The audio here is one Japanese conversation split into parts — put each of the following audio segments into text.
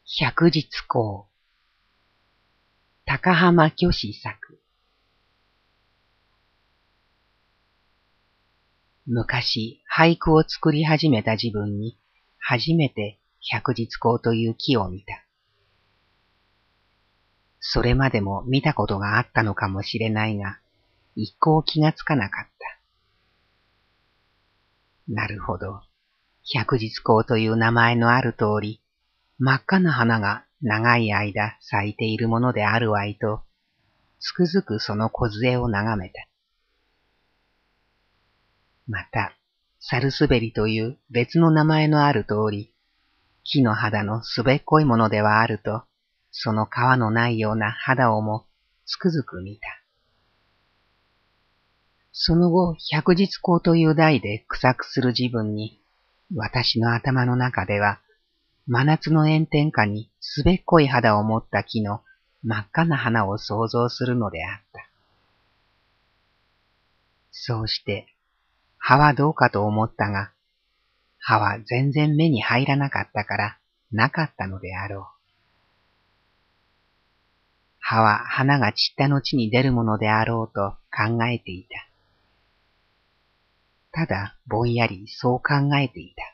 百日紅。高浜虚子作。昔、俳句を作り始めた自分に、初めて百日紅という木を見た。それまでも見たことがあったのかもしれないが、一向気がつかなかった。なるほど。百日紅という名前のある通り、真っ赤な花が長い間咲いているものであるわいと、つくづくその梢を眺めた。また、サルスベリという別の名前のある通り、木の肌のすべっこいものではあると、その皮のないような肌をもつくづく見た。その後、百日紅という題で苦作する自分に、私の頭の中では、真夏の炎天下にすべっこい肌を持った木の真っ赤な花を想像するのであった。そうして、葉はどうかと思ったが、葉は全然目に入らなかったからなかったのであろう。葉は花が散った後に出るものであろうと考えていた。ただぼんやりそう考えていた。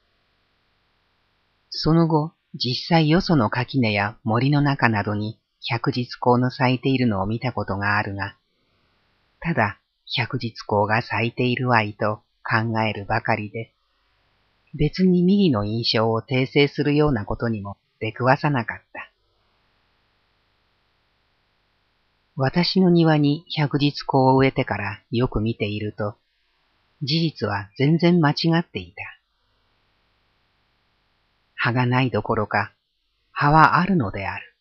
その後、実際よその垣根や森の中などに百日紅の咲いているのを見たことがあるが、ただ百日紅が咲いているわいと考えるばかりで、別に右の印象を訂正するようなことにも出くわさなかった。私の庭に百日紅を植えてからよく見ていると、事実は全然間違っていた。葉がないどころか、葉はあるのである。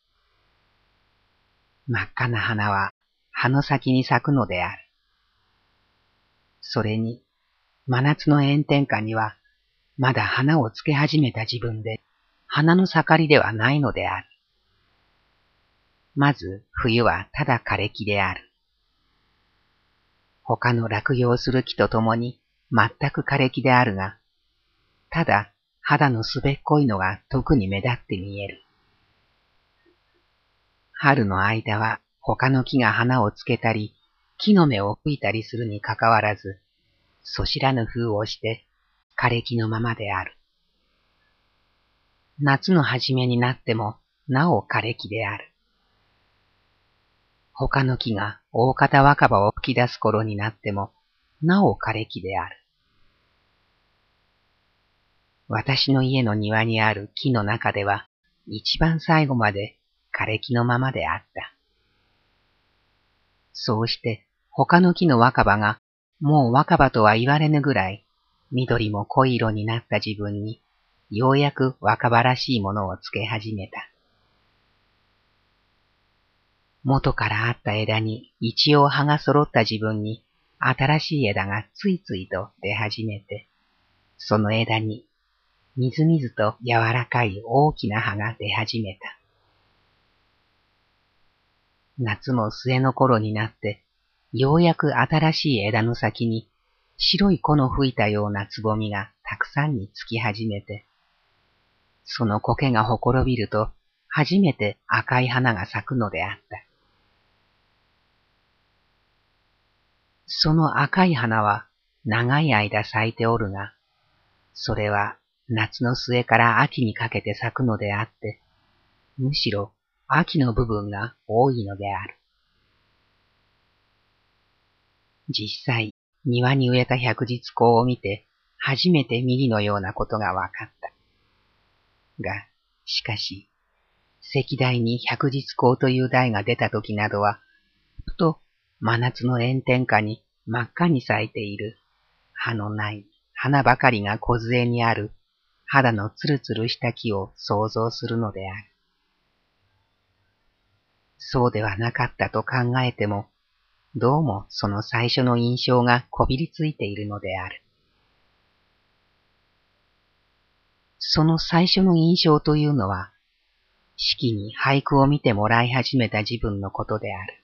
真っ赤な花は葉の先に咲くのである。それに、真夏の炎天下には、まだ花をつけ始めた自分で、花の盛りではないのである。まず、冬はただ枯れ木である。他の落葉する木とともに、全く枯れ木であるが、ただ肌のすべっこいのが特に目立って見える。春の間は他の木が花をつけたり、木の芽を吹いたりするにかかわらず、そしらぬ風をして枯れ木のままである。夏の初めになってもなお枯れ木である。他の木が大方若葉を吹き出す頃になってもなお枯れ木である。私の家の庭にある木の中では一番最後まで枯れ木のままであった。そうして他の木の若葉がもう若葉とは言われぬぐらい緑も濃い色になった自分にようやく若葉らしいものをつけ始めた。元からあった枝に一応葉が揃った自分に新しい枝がついついと出始めて、その枝にみずみずと柔らかい大きな葉が出始めた。夏も末の頃になって、ようやく新しい枝の先に白い粉の吹いたようなつぼみがたくさんにつき始めて、その苔がほころびると初めて赤い花が咲くのであった。その赤い花は長い間咲いておるが、それは夏の末から秋にかけて咲くのであって、むしろ秋の部分が多いのである。実際、庭に植えた百日紅を見て、初めて右のようなことがわかった。が、しかし、石題に百日紅という題が出た時などは、ふと真夏の炎天下に真っ赤に咲いている、葉のない花ばかりが梢にある、肌のつるつるした木を想像するのである。そうではなかったと考えても、どうもその最初の印象がこびりついているのである。その最初の印象というのは、四季に俳句を見てもらい始めた自分のことである。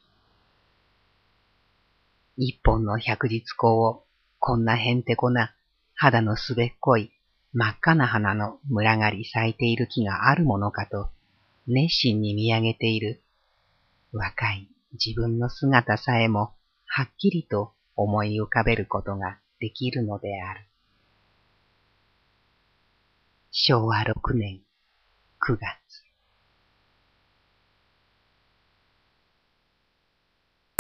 一本の百日紅をこんなへんてこな肌のすべっこい真っ赤な花の群がり咲いている木があるものかと熱心に見上げている若い自分の姿さえもはっきりと思い浮かべることができるのである。昭和6年9月。